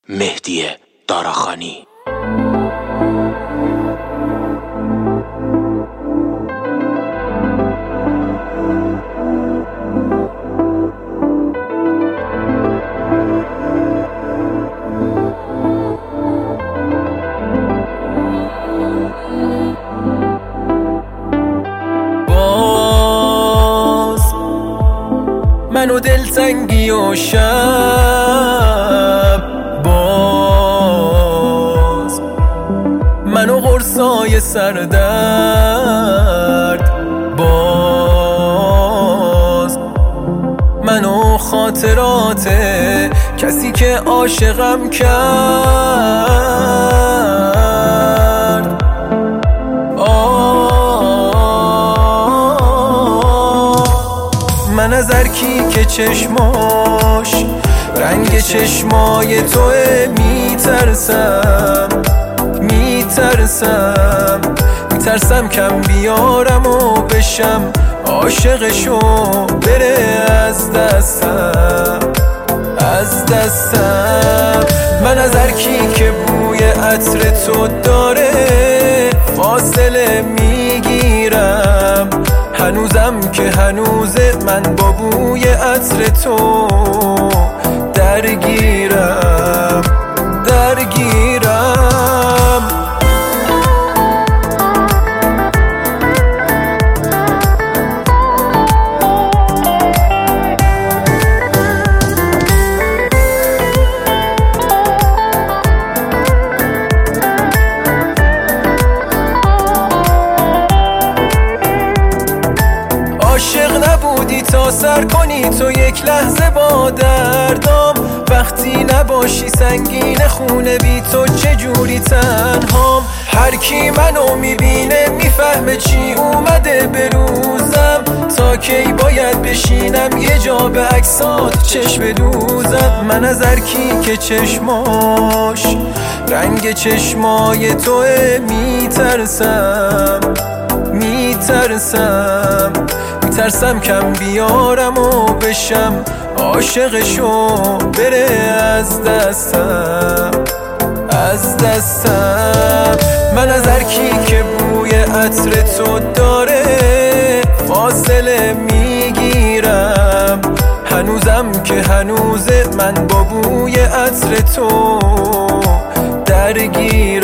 مهدی داراخانی. منو دلتنگی و شب باز منو قرصای سردرد باز منو خاطرات کسی که عاشقم کرد من از هرکی که چشماش رنگ چشمای توه میترسم کم بیارم و بشم عاشقشو بره از دستم من از هرکی که بوی عطر تو داره فاصله میگیرم هنوزم که هنوزه من با بوی عطر تو درگیرم عاشق نبودی تا سر کنی تو یک لحظه با دردام وقتی نباشی سنگین خونه بی تو چجوری تنهام هر کی منو میبینه میفهمه چی اومده به روزم تا کی باید بشینم یه جا به عکسات چشم دوزم من از هر کی که چشماش رنگ چشمای توه میترسم کم بیارم و بشم عاشقشو بره از دستم من از هرکی که بوی عطر تو داره فاصله میگیرم هنوزم که هنوزه من با بوی عطر تو درگیرم